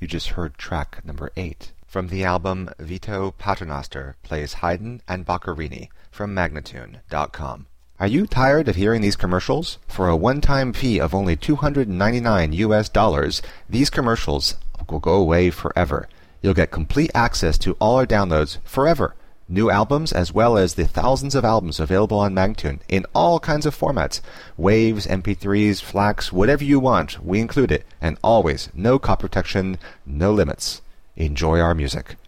You just heard track number 8 from the album Vito Paternoster Plays Haydn and Boccherini from Magnatune.com. Are you tired of hearing these commercials? For a one-time fee of only $299, these commercials will go away forever. You'll get complete access to all our downloads forever. New albums as well as the thousands of albums available on Magnatune in all kinds of formats. Waves, MP3s, FLACs, whatever you want, we include it. And always, no copy protection, no limits. Enjoy our music.